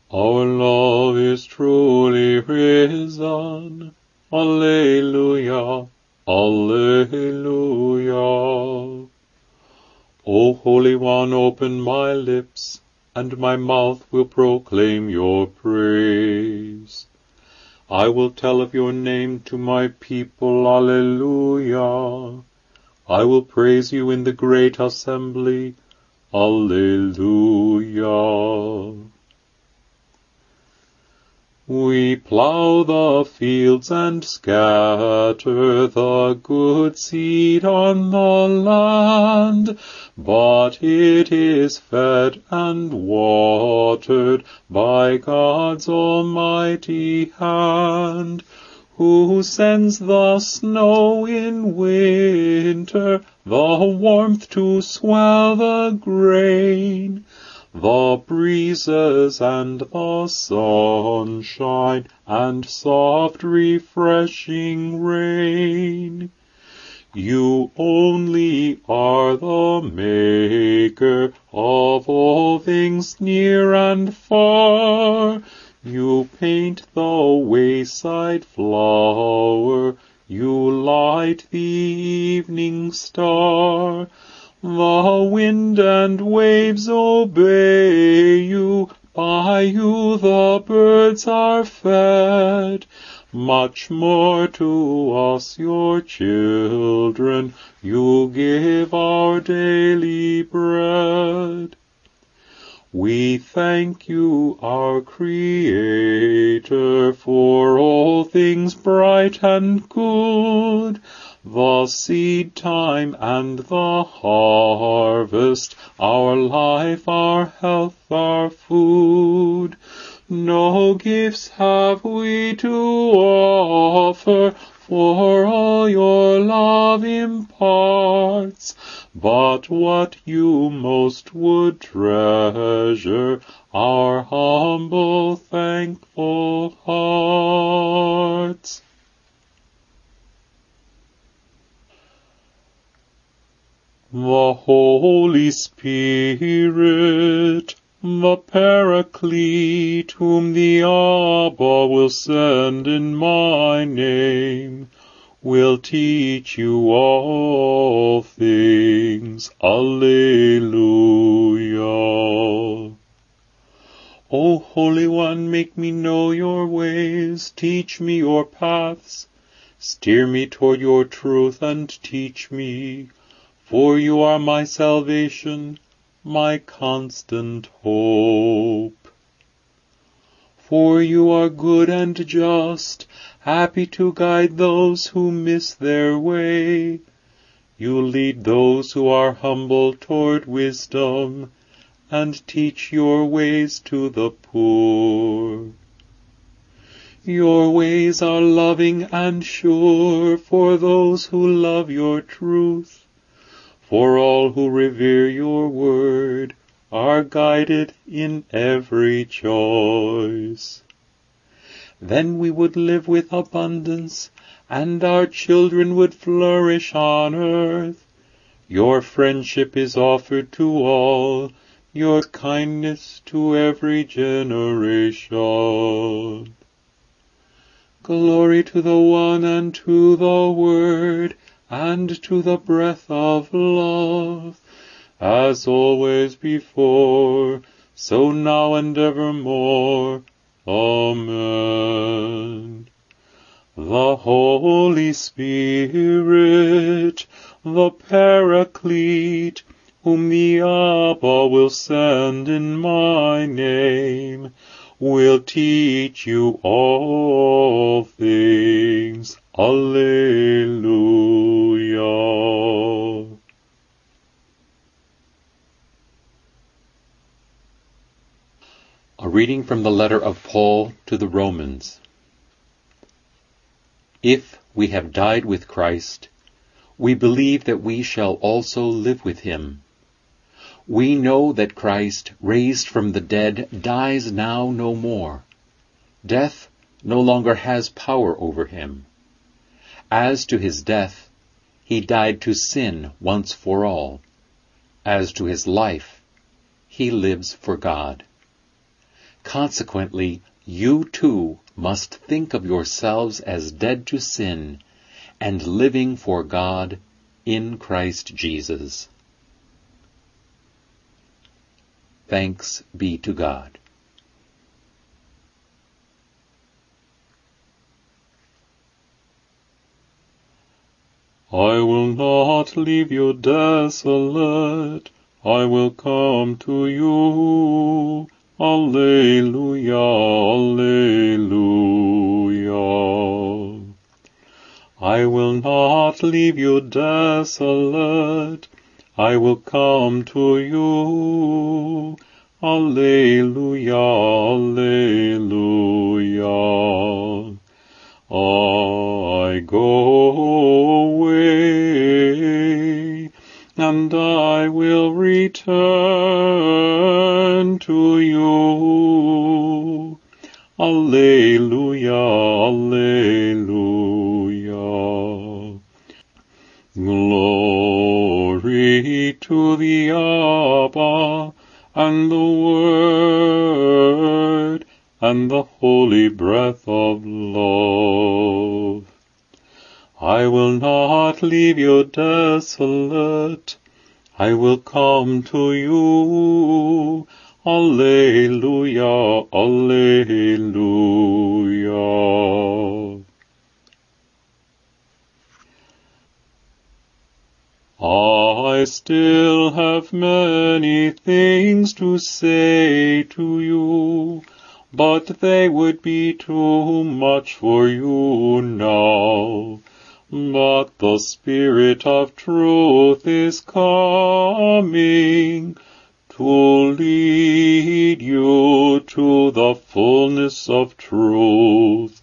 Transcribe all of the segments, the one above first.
Our love is truly risen. Alleluia, Alleluia. O Holy One, open my lips, and my mouth will proclaim your praise. I will tell of your name to my people. Alleluia. I will praise you in the great assembly. Alleluia. We plough the fields and scatter the good seed on the land, but it is fed and watered by God's almighty hand, who sends the snow in winter, the warmth to swell the grain, the breezes and the sunshine, and soft refreshing rain. You only are the maker of all things near and far. You paint the wayside flower, you light the evening star. The wind and waves obey you, by you the birds are fed. Much more to us, your children, you give our daily bread. We thank you, our Creator, for all things bright and good, the seed time and the harvest, our life, our health, our food. No gifts have we to offer, for all your love imparts, but what you most would treasure, our humble, thankful hearts. The Holy Spirit, the Paraclete, whom the Abba will send in my name, will teach you all things. Alleluia. O Holy One, make me know your ways, teach me your paths, steer me toward your truth and teach me, for you are my salvation, my constant hope. For you are good and just, happy to guide those who miss their way. You lead those who are humble toward wisdom, and teach your ways to the poor. Your ways are loving and sure for those who love your truth. For all who revere your word are guided in every choice. Then we would live with abundance, and our children would flourish on earth. Your friendship is offered to all, your kindness to every generation. Glory to the One, and to the Word, and to the breath of love, as always before, so now and evermore. Amen. The Holy Spirit, the Paraclete, whom the Abba will send in my name, will teach you all things. Alleluia. A reading from the letter of Paul to the Romans. If we have died with Christ, we believe that we shall also live with him. We know that Christ, raised from the dead, dies now no more. Death no longer has power over him. As to his death, he died to sin once for all. As to his life, he lives for God. Consequently, you too must think of yourselves as dead to sin and living for God in Christ Jesus. Thanks be to God. I will not leave you desolate. I will come to you. Alleluia, alleluia. I will not leave you desolate. I will come to you. Alleluia, alleluia. I go away, and I will return to you. Alleluia, alleluia. Glory to the Abba, and the Word, and the holy breath of love. I will not leave you desolate. I will come to you. Alleluia, alleluia. I still have many things to say to you, but they would be too much for you now. But the Spirit of truth is coming to lead you to the fullness of truth.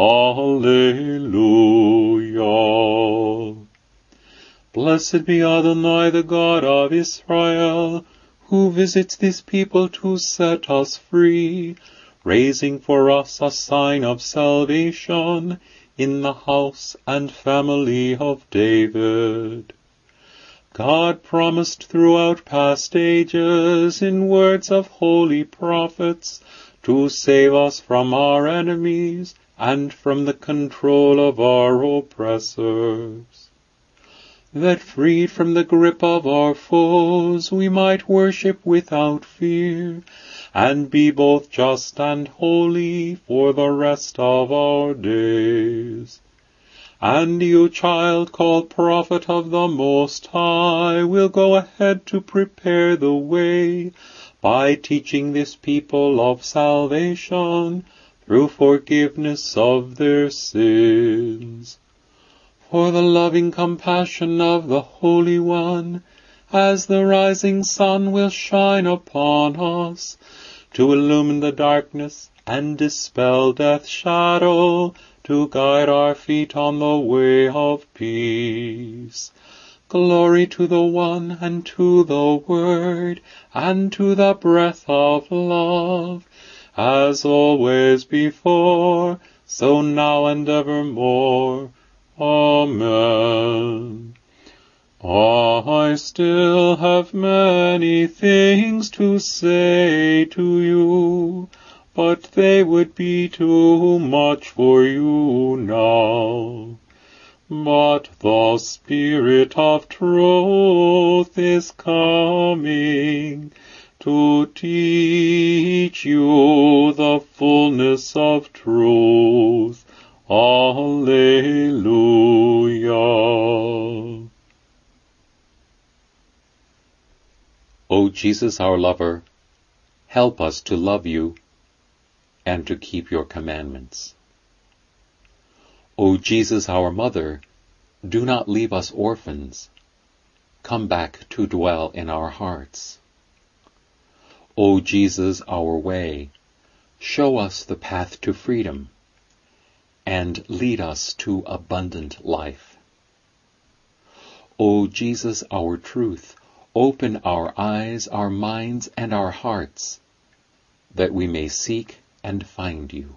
Alleluia. Blessed be Adonai, the God of Israel, who visits this people to set us free, raising for us a sign of salvation in the house and family of David. God promised throughout past ages in words of holy prophets to save us from our enemies and from the control of our oppressors, that freed from the grip of our foes we might worship without fear, and be both just and holy for the rest of our days. And you, child, called prophet of the Most High, will go ahead to prepare the way by teaching this people of salvation through forgiveness of their sins. For the loving compassion of the Holy One, as the rising sun will shine upon us, to illumine the darkness and dispel death's shadow, to guide our feet on the way of peace. Glory to the One, and to the Word, and to the breath of love, as always before, so now and evermore. Amen. I still have many things to say to you, but they would be too much for you now. But the Spirit of truth is coming to teach you the fullness of truth. Alleluia. O Jesus, our lover, help us to love you and to keep your commandments. O Jesus, our mother, do not leave us orphans. Come back to dwell in our hearts. O Jesus, our way, show us the path to freedom and lead us to abundant life. O Jesus, our truth, open our eyes, our minds, and our hearts, that we may seek and find you.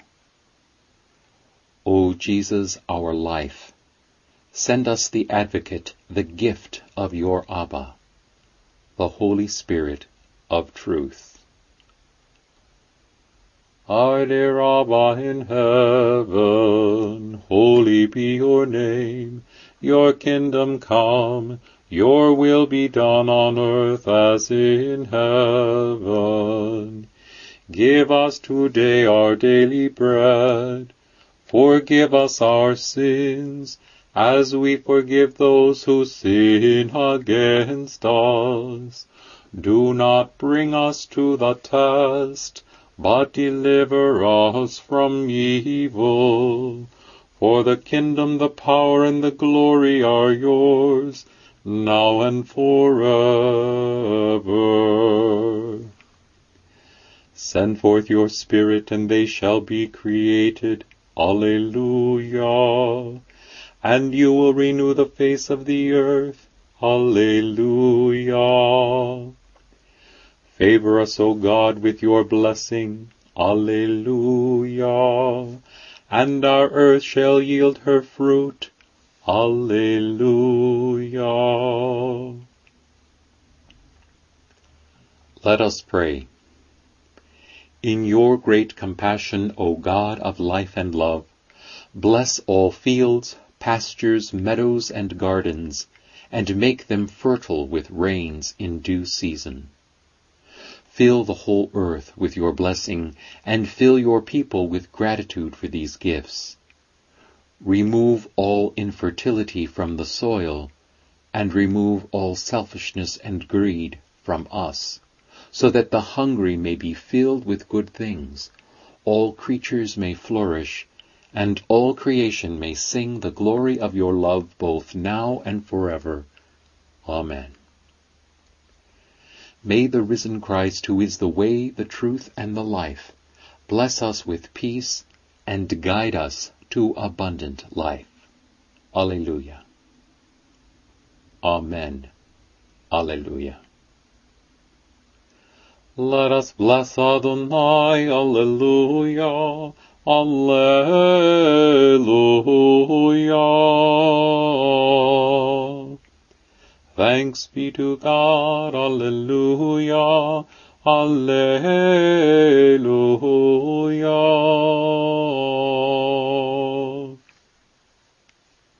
O Jesus, our life, send us the Advocate, the gift of your Abba, the Holy Spirit of truth. Our dear Abba in heaven, holy be your name. Your kingdom come, your will be done on earth as in heaven. Give us today our daily bread. Forgive us our sins, as we forgive those who sin against us. Do not bring us to the test, but deliver us from evil. For the kingdom, the power, and the glory are yours, now and forever. Send forth your Spirit, and they shall be created. Alleluia. And you will renew the face of the earth. Alleluia. Favor us, O God, with your blessing. Alleluia. And our earth shall yield her fruit. Alleluia. Let us pray. In your great compassion, O God of life and love, bless all fields, pastures, meadows, and gardens, and make them fertile with rains in due season. Fill the whole earth with your blessing, and fill your people with gratitude for these gifts. Remove all infertility from the soil, and remove all selfishness and greed from us, so that the hungry may be filled with good things, all creatures may flourish, and all creation may sing the glory of your love both now and forever. Amen. May the risen Christ, who is the way, the truth, and the life, bless us with peace and guide us to abundant life. Alleluia. Amen. Alleluia. Let us bless Adonai, Alleluia, Alleluia. Thanks be to God, Alleluia, Alleluia.